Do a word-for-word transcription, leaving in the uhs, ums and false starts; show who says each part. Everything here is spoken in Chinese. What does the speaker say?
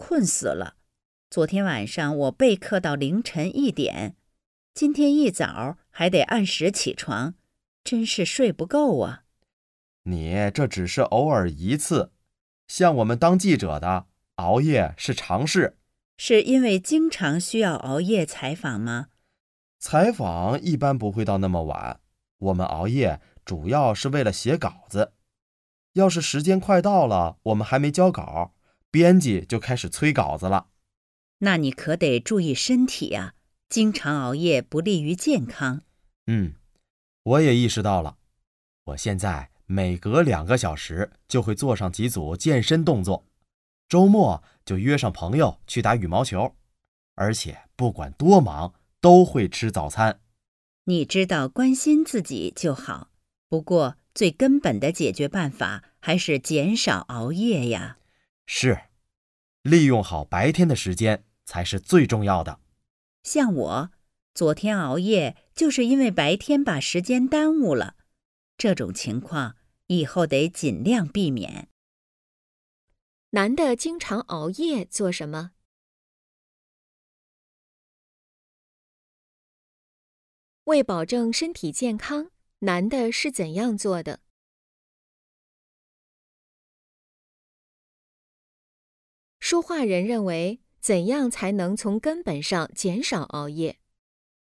Speaker 1: 困死了。昨天晚上我备课到凌晨一点，今天一早还得按时起床，真是睡不够啊。
Speaker 2: 你这只是偶尔一次，像我们当记者的，熬夜是常事。
Speaker 1: 是因为经常需要熬夜采访吗？
Speaker 2: 采访一般不会到那么晚，我们熬夜主要是为了写稿子。要是时间快到了，我们还没交稿，编辑就开始催稿子了。
Speaker 1: 那你可得注意身体啊，经常熬夜不利于健康。
Speaker 2: 嗯，我也意识到了。我现在每隔两个小时就会做上几组健身动作，周末就约上朋友去打羽毛球，而且不管多忙都会吃早餐。
Speaker 1: 你知道关心自己就好，不过最根本的解决办法还是减少熬夜呀。
Speaker 2: 是，利用好白天的时间才是最重要的。
Speaker 1: 像我，昨天熬夜就是因为白天把时间耽误了，这种情况以后得尽量避免。
Speaker 3: 男的经常熬夜做什么？为保证身体健康，男的是怎样做的？说话人认为，怎样才能从根本上减少熬夜？